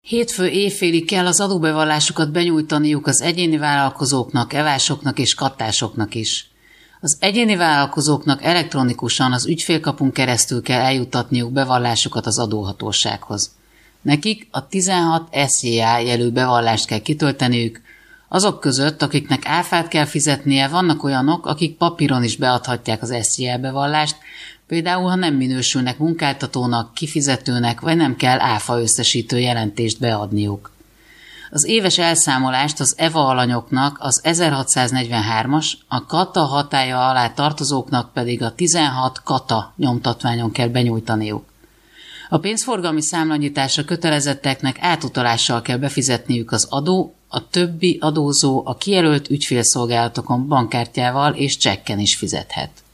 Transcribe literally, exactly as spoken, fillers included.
Hétfő éjfélig kell az adóbevallásukat benyújtaniuk az egyéni vállalkozóknak, evásoknak és kattásoknak is. Az egyéni vállalkozóknak elektronikusan az ügyfélkapun keresztül kell eljuttatniuk bevallásukat az adóhatósághoz. Nekik a tizenhat es jé á jelű bevallást kell kitölteniük, azok között, akiknek áfát kell fizetnie, vannak olyanok, akik papíron is beadhatják az es jé á bevallást, például ha nem minősülnek munkáltatónak, kifizetőnek, vagy nem kell áfa összesítő jelentést beadniuk. Az éves elszámolást az é vé á alanyoknak az ezerhatszáznegyvenhármas, a kata hatálya alá tartozóknak pedig a tizenhat kata nyomtatványon kell benyújtaniuk. A pénzforgalmi számlanyításra kötelezetteknek átutalással kell befizetniük az adó, a többi adózó a kijelölt ügyfélszolgálatokon bankkártyával és csekken is fizethet.